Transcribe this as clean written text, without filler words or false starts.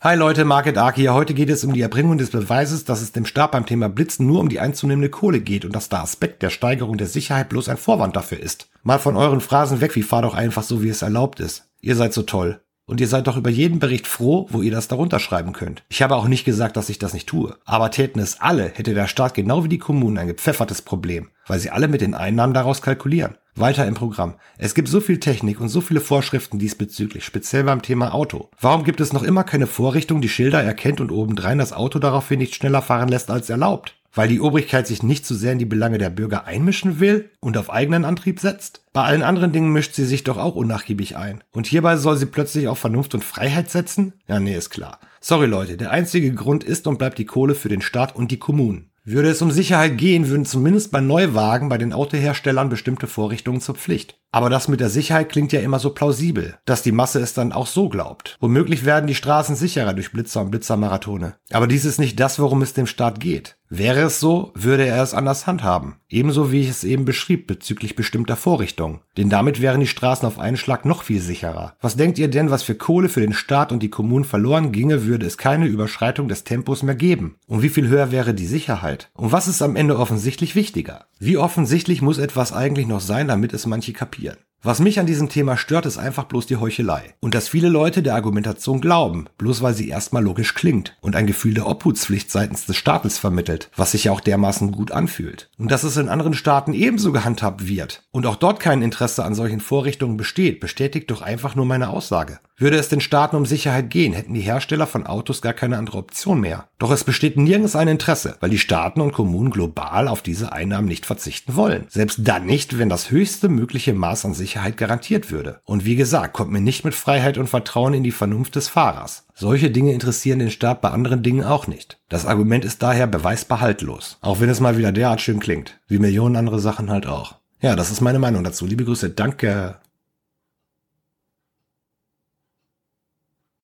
Hi Leute, Market Ark hier. Heute geht es um die Erbringung des Beweises, dass es dem Staat beim Thema Blitzen nur um die einzunehmende Kohle geht und dass der Aspekt der Steigerung der Sicherheit bloß ein Vorwand dafür ist. Mal von euren Phrasen weg, wie fahr doch einfach so, wie es erlaubt ist. Ihr seid so toll. Und ihr seid doch über jeden Bericht froh, wo ihr das darunter schreiben könnt. Ich habe auch nicht gesagt, dass ich das nicht tue. Aber täten es alle, hätte der Staat genau wie die Kommunen ein gepfeffertes Problem, weil sie alle mit den Einnahmen daraus kalkulieren. Weiter im Programm. Es gibt so viel Technik und so viele Vorschriften diesbezüglich, speziell beim Thema Auto. Warum gibt es noch immer keine Vorrichtung, die Schilder erkennt und obendrein das Auto daraufhin nicht schneller fahren lässt als erlaubt? Weil die Obrigkeit sich nicht zu sehr in die Belange der Bürger einmischen will und auf eigenen Antrieb setzt? Bei allen anderen Dingen mischt sie sich doch auch unnachgiebig ein. Und hierbei soll sie plötzlich auf Vernunft und Freiheit setzen? Ja, nee, ist klar. Sorry Leute, der einzige Grund ist und bleibt die Kohle für den Staat und die Kommunen. Würde es um Sicherheit gehen, würden zumindest bei Neuwagen bei den Autoherstellern bestimmte Vorrichtungen zur Pflicht. Aber das mit der Sicherheit klingt ja immer so plausibel, dass die Masse es dann auch so glaubt. Womöglich werden die Straßen sicherer durch Blitzer und Blitzermarathone. Aber dies ist nicht das, worum es dem Staat geht. Wäre es so, würde er es anders handhaben. Ebenso wie ich es eben beschrieb bezüglich bestimmter Vorrichtungen. Denn damit wären die Straßen auf einen Schlag noch viel sicherer. Was denkt ihr denn, was für Kohle für den Staat und die Kommunen verloren ginge, würde es keine Überschreitung des Tempos mehr geben? Und wie viel höher wäre die Sicherheit? Und was ist am Ende offensichtlich wichtiger? Wie offensichtlich muss etwas eigentlich noch sein, damit es manche kapieren? Was mich an diesem Thema stört, ist einfach bloß die Heuchelei. Und dass viele Leute der Argumentation glauben, bloß weil sie erstmal logisch klingt und ein Gefühl der Obhutspflicht seitens des Staates vermittelt, was sich ja auch dermaßen gut anfühlt. Und dass es in anderen Staaten ebenso gehandhabt wird und auch dort kein Interesse an solchen Vorrichtungen besteht, bestätigt doch einfach nur meine Aussage. Würde es den Staaten um Sicherheit gehen, hätten die Hersteller von Autos gar keine andere Option mehr. Doch es besteht nirgends ein Interesse, weil die Staaten und Kommunen global auf diese Einnahmen nicht verzichten wollen. Selbst dann nicht, wenn das höchste mögliche Maß an Sicherheit garantiert würde. Und wie gesagt, kommt mir nicht mit Freiheit und Vertrauen in die Vernunft des Fahrers. Solche Dinge interessieren den Staat bei anderen Dingen auch nicht. Das Argument ist daher beweisbar haltlos. Auch wenn es mal wieder derart schön klingt. Wie Millionen andere Sachen halt auch. Ja, das ist meine Meinung dazu. Liebe Grüße, danke.